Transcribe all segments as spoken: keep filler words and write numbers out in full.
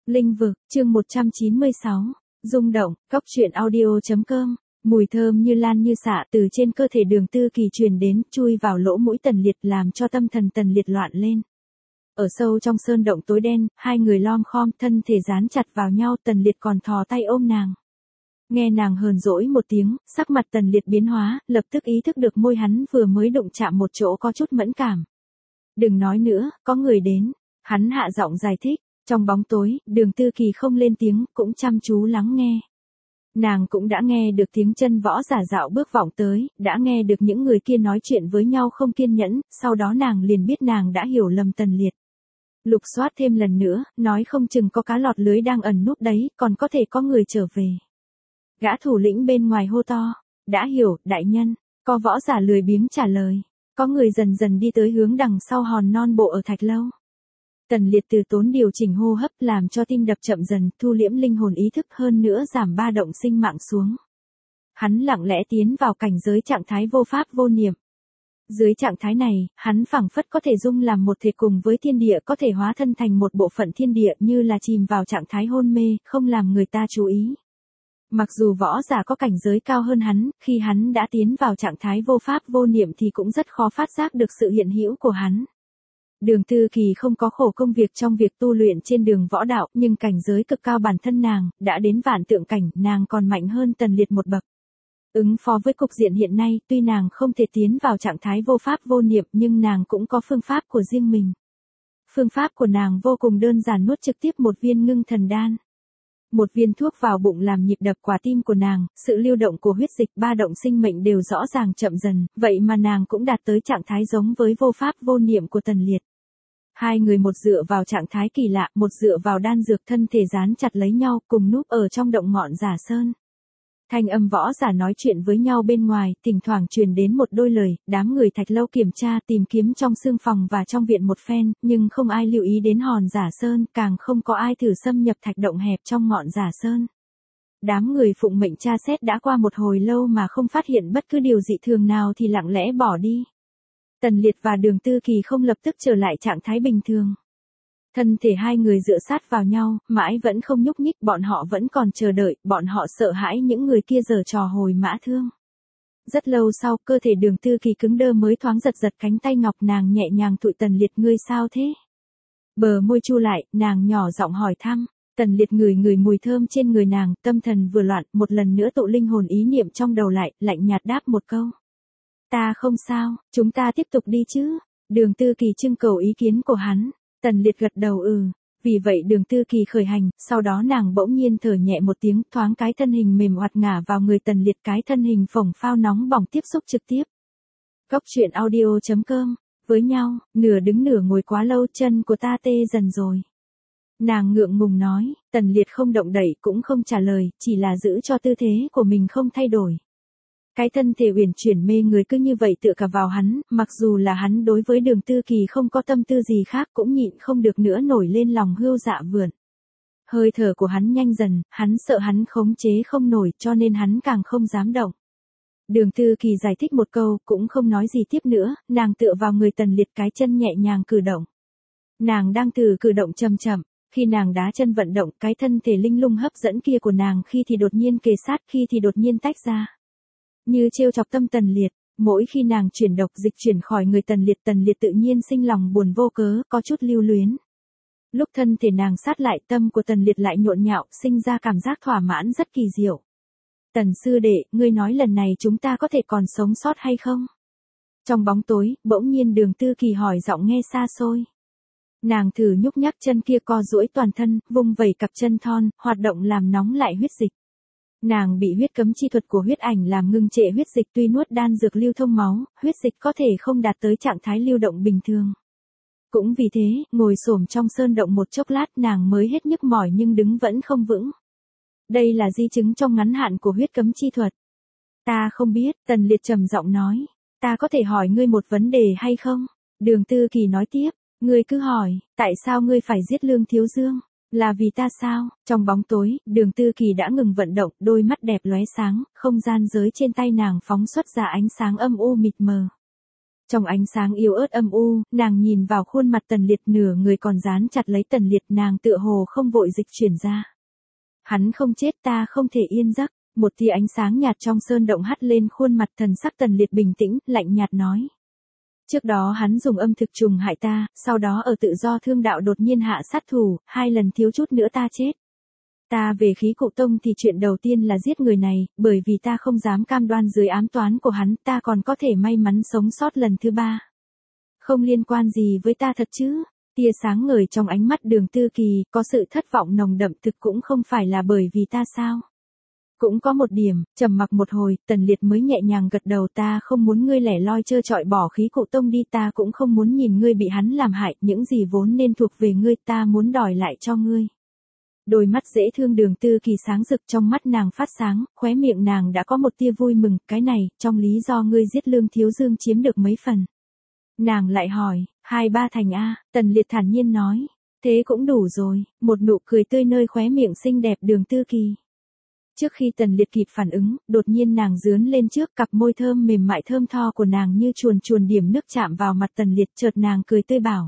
Linh vực, chương một trăm chín mươi sáu. Rung động, cóc truyện audio chấm com. Mùi thơm như lan như xạ từ trên cơ thể Đường Tư Kỳ truyền đến, chui vào lỗ mũi Tần Liệt làm cho tâm thần Tần Liệt loạn lên. Ở sâu trong sơn động tối đen, hai người lom khom, thân thể dán chặt vào nhau, Tần Liệt còn thò tay ôm nàng. Nghe nàng hờn dỗi một tiếng, sắc mặt Tần Liệt biến hóa, lập tức ý thức được môi hắn vừa mới đụng chạm một chỗ có chút mẫn cảm. Đừng nói nữa, có người đến. Hắn hạ giọng giải thích. Trong bóng tối, Đường Tư Kỳ không lên tiếng, cũng chăm chú lắng nghe. Nàng cũng đã nghe được tiếng chân võ giả dạo bước vọng tới, đã nghe được những người kia nói chuyện với nhau không kiên nhẫn, sau đó nàng liền biết nàng đã hiểu lầm Tần Liệt. Lục soát thêm lần nữa, nói không chừng có cá lọt lưới đang ẩn núp đấy, còn có thể có người trở về. Gã thủ lĩnh bên ngoài hô to, đã hiểu, đại nhân, có võ giả lười biếng trả lời. Có người dần dần đi tới hướng đằng sau hòn non bộ ở thạch lâu. Tần Liệt từ tốn điều chỉnh hô hấp làm cho tim đập chậm dần, thu liễm linh hồn ý thức hơn nữa giảm ba động sinh mạng xuống. Hắn lặng lẽ tiến vào cảnh giới trạng thái vô pháp vô niệm. Dưới trạng thái này, hắn phảng phất có thể dung làm một thể cùng với thiên địa, có thể hóa thân thành một bộ phận thiên địa, như là chìm vào trạng thái hôn mê, không làm người ta chú ý. Mặc dù võ giả có cảnh giới cao hơn hắn, khi hắn đã tiến vào trạng thái vô pháp vô niệm thì cũng rất khó phát giác được sự hiện hữu của hắn. Đường Tư Kỳ không có khổ công việc trong việc tu luyện trên đường võ đạo, nhưng cảnh giới cực cao bản thân nàng, đã đến vạn tượng cảnh, nàng còn mạnh hơn Tần Liệt một bậc. Ứng phó với cục diện hiện nay, tuy nàng không thể tiến vào trạng thái vô pháp vô niệm, nhưng nàng cũng có phương pháp của riêng mình. Phương pháp của nàng vô cùng đơn giản, nuốt trực tiếp một viên ngưng thần đan. Một viên thuốc vào bụng làm nhịp đập quả tim của nàng, sự lưu động của huyết dịch, ba động sinh mệnh đều rõ ràng chậm dần, vậy mà nàng cũng đạt tới trạng thái giống với vô pháp vô niệm của Tần Liệt. Hai người một dựa vào trạng thái kỳ lạ, một dựa vào đan dược, thân thể dán chặt lấy nhau, cùng núp ở trong động ngọn giả sơn. Thanh âm võ giả nói chuyện với nhau bên ngoài, thỉnh thoảng truyền đến một đôi lời, đám người thạch lâu kiểm tra tìm kiếm trong xương phòng và trong viện một phen, nhưng không ai lưu ý đến hòn giả sơn, càng không có ai thử xâm nhập thạch động hẹp trong ngọn giả sơn. Đám người phụng mệnh tra xét đã qua một hồi lâu mà không phát hiện bất cứ điều dị thường nào thì lặng lẽ bỏ đi. Tần Liệt và Đường Tư Kỳ không lập tức trở lại trạng thái bình thường. Thân thể hai người dựa sát vào nhau, mãi vẫn không nhúc nhích, bọn họ vẫn còn chờ đợi, bọn họ sợ hãi những người kia giở trò hồi mã thương. Rất lâu sau, cơ thể Đường Tư Kỳ cứng đơ mới thoáng giật giật cánh tay ngọc, nàng nhẹ nhàng tụi Tần Liệt, ngươi sao thế? Bờ môi chu lại, nàng nhỏ giọng hỏi thăm. Tần Liệt ngửi ngửi mùi thơm trên người nàng, tâm thần vừa loạn, một lần nữa tụ linh hồn ý niệm trong đầu lại, lạnh nhạt đáp một câu. Ta không sao, chúng ta tiếp tục đi chứ? Đường Tư Kỳ trưng cầu ý kiến của hắn. Tần Liệt gật đầu ừ. Vì vậy Đường Tư Kỳ khởi hành, sau đó nàng bỗng nhiên thở nhẹ một tiếng, thoáng cái thân hình mềm oặt ngả vào người Tần Liệt, cái thân hình phồng phao nóng bỏng tiếp xúc trực tiếp. Cóc truyện audio chấm com. Với nhau, nửa đứng nửa ngồi quá lâu, chân của ta tê dần rồi. Nàng ngượng ngùng nói. Tần Liệt không động đậy cũng không trả lời, chỉ là giữ cho tư thế của mình không thay đổi. Cái thân thể uyển chuyển mê người cứ như vậy tựa cả vào hắn, mặc dù là hắn đối với Đường Tư Kỳ không có tâm tư gì khác cũng nhịn không được nữa nổi lên lòng hươu dạ vượn. Hơi thở của hắn nhanh dần, hắn sợ hắn khống chế không nổi cho nên hắn càng không dám động. Đường Tư Kỳ giải thích một câu, cũng không nói gì tiếp nữa, nàng tựa vào người Tần Liệt, cái chân nhẹ nhàng cử động. Nàng đang từ cử động chậm chậm, khi nàng đá chân vận động, cái thân thể linh lung hấp dẫn kia của nàng khi thì đột nhiên kề sát, khi thì đột nhiên tách ra. Như trêu chọc tâm Tần Liệt, mỗi khi nàng chuyển độc dịch chuyển khỏi người Tần Liệt, Tần Liệt tự nhiên sinh lòng buồn vô cớ, có chút lưu luyến. Lúc thân thể nàng sát lại, tâm của Tần Liệt lại nhộn nhạo, sinh ra cảm giác thỏa mãn rất kỳ diệu. Tần sư đệ, ngươi nói lần này chúng ta có thể còn sống sót hay không? Trong bóng tối, bỗng nhiên Đường Tư Kỳ hỏi giọng nghe xa xôi. Nàng thử nhúc nhắc chân kia, co duỗi toàn thân, vung vẩy cặp chân thon, hoạt động làm nóng lại huyết dịch. Nàng bị huyết cấm chi thuật của huyết ảnh làm ngưng trệ huyết dịch, tuy nuốt đan dược lưu thông máu, huyết dịch có thể không đạt tới trạng thái lưu động bình thường. Cũng vì thế, ngồi xổm trong sơn động một chốc lát nàng mới hết nhức mỏi nhưng đứng vẫn không vững. Đây là di chứng trong ngắn hạn của huyết cấm chi thuật. Ta không biết, Tần Liệt trầm giọng nói. Ta có thể hỏi ngươi một vấn đề hay không? Đường Tư Kỳ nói tiếp. Ngươi cứ hỏi, tại sao ngươi phải giết Lương Thiếu Dương? Là vì ta sao? Trong bóng tối, Đường Tư Kỳ đã ngừng vận động, đôi mắt đẹp lóe sáng, không gian giới trên tay nàng phóng xuất ra ánh sáng âm u mịt mờ. Trong ánh sáng yếu ớt âm u, nàng nhìn vào khuôn mặt Tần Liệt, nửa người còn dán chặt lấy Tần Liệt, nàng tựa hồ không vội dịch chuyển ra. Hắn không chết, ta không thể yên giấc. Một tia ánh sáng nhạt trong sơn động hắt lên khuôn mặt, thần sắc Tần Liệt bình tĩnh, lạnh nhạt nói. Trước đó hắn dùng âm thực trùng hại ta, sau đó ở tự do thương đạo đột nhiên hạ sát thủ, hai lần thiếu chút nữa ta chết. Ta về khí cụ tông thì chuyện đầu tiên là giết người này, bởi vì ta không dám cam đoan dưới ám toán của hắn, ta còn có thể may mắn sống sót lần thứ ba. Không liên quan gì với ta thật chứ? Tia sáng ngời trong ánh mắt Đường Tư Kỳ, có sự thất vọng nồng đậm, thực cũng không phải là bởi vì ta sao? Cũng có một điểm. Trầm mặc một hồi, Tần Liệt mới nhẹ nhàng gật đầu, ta không muốn ngươi lẻ loi trơ trọi bỏ khí cụ tông đi, ta cũng không muốn nhìn ngươi bị hắn làm hại, những gì vốn nên thuộc về ngươi ta muốn đòi lại cho ngươi. Đôi mắt dễ thương Đường Tư Kỳ sáng rực, trong mắt nàng phát sáng, khóe miệng nàng đã có một tia vui mừng, cái này, trong lý do ngươi giết Lương Thiếu Dương chiếm được mấy phần. Nàng lại hỏi, hai ba thành a. Tần Liệt thản nhiên nói, thế cũng đủ rồi, một nụ cười tươi nơi khóe miệng xinh đẹp Đường Tư Kỳ. Trước khi Tần Liệt kịp phản ứng, đột nhiên nàng dướn lên trước, cặp môi thơm mềm mại thơm tho của nàng như chuồn chuồn điểm nước chạm vào mặt Tần Liệt, chợt nàng cười tươi bảo.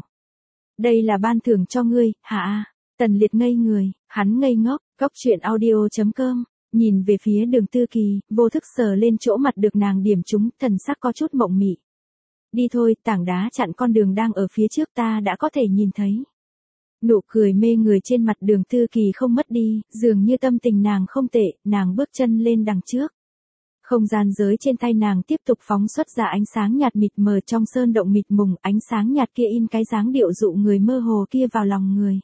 Đây là ban thưởng cho ngươi, hả? Tần Liệt ngây người, hắn ngây ngốc, Cóc Truyện Audio chấm com, nhìn về phía Đường Tư Kỳ, vô thức sờ lên chỗ mặt được nàng điểm trúng, thần sắc có chút mộng mị. Đi thôi, tảng đá chặn con đường đang ở phía trước, ta đã có thể nhìn thấy. Nụ cười mê người trên mặt Đường Tư Kỳ không mất đi, dường như tâm tình nàng không tệ, nàng bước chân lên đằng trước. Không gian giới trên tay nàng tiếp tục phóng xuất ra ánh sáng nhạt mịt mờ, trong sơn động mịt mùng, ánh sáng nhạt kia in cái dáng điệu dụ người mơ hồ kia vào lòng người.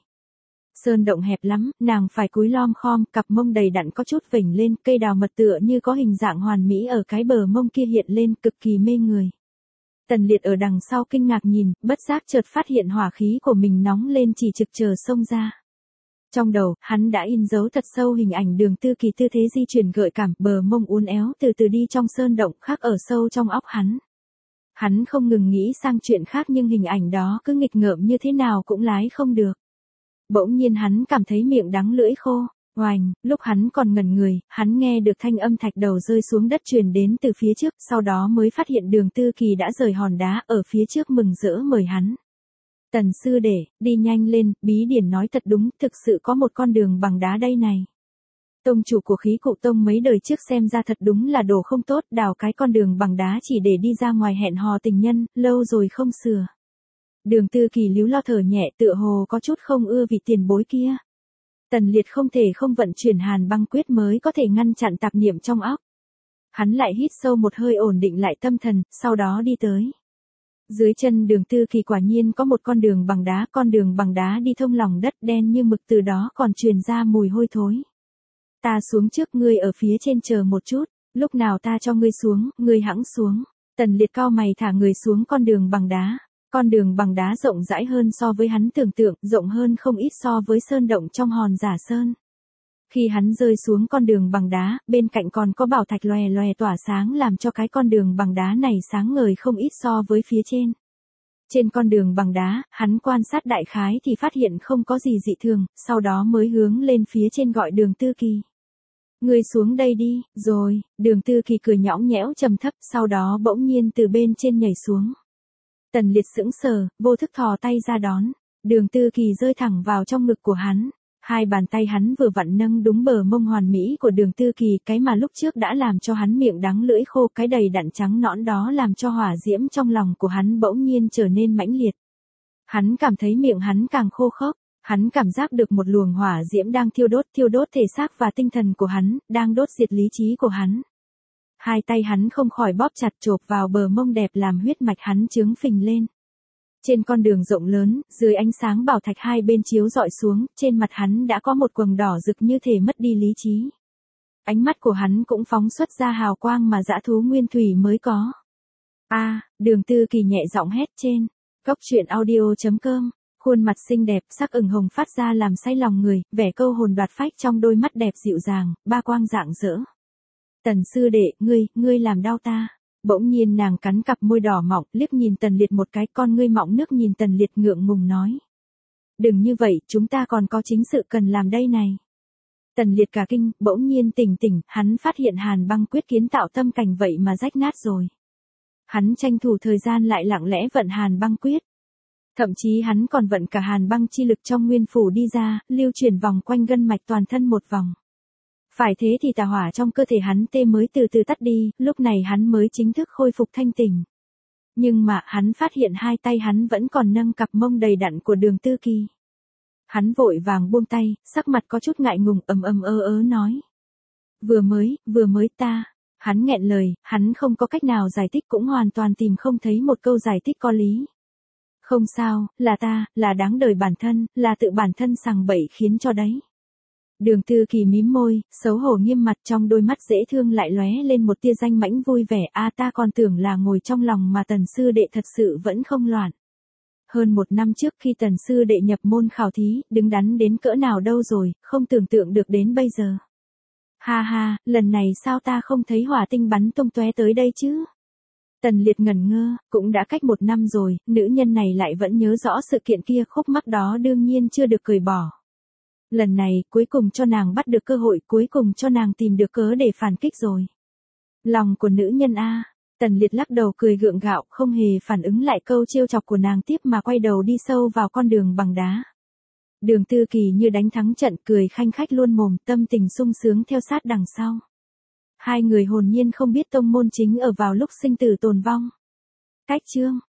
Sơn động hẹp lắm, nàng phải cúi lom khom, cặp mông đầy đặn có chút vểnh lên, cây đào mật tựa như có hình dạng hoàn mỹ ở cái bờ mông kia hiện lên, cực kỳ mê người. Tần Liệt ở đằng sau kinh ngạc nhìn, bất giác chợt phát hiện hỏa khí của mình nóng lên, chỉ trực chờ xông ra. Trong đầu, hắn đã in dấu thật sâu hình ảnh Đường Tư Kỳ tư thế di chuyển gợi cảm, bờ mông uốn éo từ từ đi trong sơn động, khắc ở sâu trong óc hắn. Hắn không ngừng nghĩ sang chuyện khác nhưng hình ảnh đó cứ nghịch ngợm như thế nào cũng lái không được. Bỗng nhiên hắn cảm thấy miệng đắng lưỡi khô. Oành, lúc hắn còn ngẩn người, hắn nghe được thanh âm thạch đầu rơi xuống đất truyền đến từ phía trước, sau đó mới phát hiện Đường Tư Kỳ đã rời hòn đá ở phía trước mừng rỡ mời hắn. Tần sư đệ, đi nhanh lên, Bí Điển nói thật đúng, thực sự có một con đường bằng đá đây này. Tông chủ của khí cụ tông mấy đời trước xem ra thật đúng là đồ không tốt, đào cái con đường bằng đá chỉ để đi ra ngoài hẹn hò tình nhân, lâu rồi không sửa. Đường Tư Kỳ líu lo thở nhẹ, tựa hồ có chút không ưa vị tiền bối kia. Tần Liệt không thể không vận chuyển Hàn Băng Quyết mới có thể ngăn chặn tạp niệm trong óc. Hắn lại hít sâu một hơi ổn định lại tâm thần, sau đó đi tới. Dưới chân Đường Tư Kỳ quả nhiên có một con đường bằng đá, con đường bằng đá đi thông lòng đất đen như mực, từ đó còn truyền ra mùi hôi thối. Ta xuống trước, ngươi ở phía trên chờ một chút, lúc nào ta cho ngươi xuống, ngươi hẵng xuống. Tần Liệt cau mày thả người xuống con đường bằng đá. Con đường bằng đá rộng rãi hơn so với hắn tưởng tượng, rộng hơn không ít so với sơn động trong hòn giả sơn. Khi hắn rơi xuống con đường bằng đá, bên cạnh còn có bảo thạch lòe lòe tỏa sáng làm cho cái con đường bằng đá này sáng ngời không ít so với phía trên. Trên con đường bằng đá, hắn quan sát đại khái thì phát hiện không có gì dị thường, sau đó mới hướng lên phía trên gọi Đường Tư Kỳ. Ngươi xuống đây đi, rồi, Đường Tư Kỳ cười nhõng nhẽo trầm thấp, sau đó bỗng nhiên từ bên trên nhảy xuống. Tần Liệt sững sờ, vô thức thò tay ra đón. Đường Tư Kỳ rơi thẳng vào trong ngực của hắn. Hai bàn tay hắn vừa vặn nâng đúng bờ mông hoàn mỹ của Đường Tư Kỳ, cái mà lúc trước đã làm cho hắn miệng đắng lưỡi khô, cái đầy đặn trắng nõn đó làm cho hỏa diễm trong lòng của hắn bỗng nhiên trở nên mãnh liệt. Hắn cảm thấy miệng hắn càng khô khốc, hắn cảm giác được một luồng hỏa diễm đang thiêu đốt, thiêu đốt thể xác và tinh thần của hắn, đang đốt diệt lý trí của hắn. Hai tay hắn không khỏi bóp chặt chộp vào bờ mông đẹp làm huyết mạch hắn chướng phình lên. Trên con đường rộng lớn, dưới ánh sáng bảo thạch hai bên chiếu rọi xuống, trên mặt hắn đã có một quầng đỏ rực như thể mất đi lý trí. Ánh mắt của hắn cũng phóng xuất ra hào quang mà dã thú nguyên thủy mới có. A, à, Đường Tư Kỳ nhẹ giọng hét trên. Cóc Truyện Audio chấm com, khuôn mặt xinh đẹp, sắc ửng hồng phát ra làm say lòng người, vẻ câu hồn đoạt phách trong đôi mắt đẹp dịu dàng, ba quang rạng rỡ. Tần sư đệ, ngươi, ngươi làm đau ta. Bỗng nhiên nàng cắn cặp môi đỏ mọng, liếc nhìn Tần Liệt một cái, con ngươi mọng nước nhìn Tần Liệt ngượng ngùng nói. Đừng như vậy, chúng ta còn có chính sự cần làm đây này. Tần Liệt cả kinh, bỗng nhiên tỉnh tỉnh, hắn phát hiện Hàn Băng Quyết kiến tạo tâm cảnh vậy mà rách nát rồi. Hắn tranh thủ thời gian lại lặng lẽ vận hàn băng quyết. Thậm chí hắn còn vận cả hàn băng chi lực trong nguyên phủ đi ra, lưu chuyển vòng quanh gân mạch toàn thân một vòng. Phải thế thì tà hỏa trong cơ thể hắn tê mới từ từ tắt đi, lúc này hắn mới chính thức khôi phục thanh tỉnh. Nhưng mà hắn phát hiện hai tay hắn vẫn còn nâng cặp mông đầy đặn của Đường Tư Kỳ. Hắn vội vàng buông tay, sắc mặt có chút ngại ngùng ầm ầm ơ ớ nói. Vừa mới, vừa mới ta. Hắn nghẹn lời, hắn không có cách nào giải thích cũng hoàn toàn tìm không thấy một câu giải thích có lý. Không sao, là ta, là đáng đời bản thân, là tự bản thân sằng bậy khiến cho đấy. Đường Tư Kỳ mím môi, xấu hổ nghiêm mặt, trong đôi mắt dễ thương lại lóe lên một tia danh mãnh vui vẻ. A ta còn tưởng là ngồi trong lòng mà Tần sư đệ thật sự vẫn không loạn. Hơn một năm trước khi Tần sư đệ nhập môn khảo thí, đứng đắn đến cỡ nào đâu rồi, không tưởng tượng được đến bây giờ. Ha ha, lần này sao ta không thấy hỏa tinh bắn tung tóe tới đây chứ? Tần Liệt ngẩn ngơ, cũng đã cách một năm rồi, nữ nhân này lại vẫn nhớ rõ sự kiện kia, khúc mắc đó đương nhiên chưa được cởi bỏ. Lần này, cuối cùng cho nàng bắt được cơ hội, cuối cùng cho nàng tìm được cớ để phản kích rồi. Lòng của nữ nhân a. Tần Liệt lắc đầu cười gượng gạo, không hề phản ứng lại câu trêu chọc của nàng tiếp mà quay đầu đi sâu vào con đường bằng đá. Đường Tư Kỳ như đánh thắng trận, cười khanh khách luôn mồm, tâm tình sung sướng theo sát đằng sau. Hai người hồn nhiên không biết tông môn chính ở vào lúc sinh tử tồn vong. Cách chương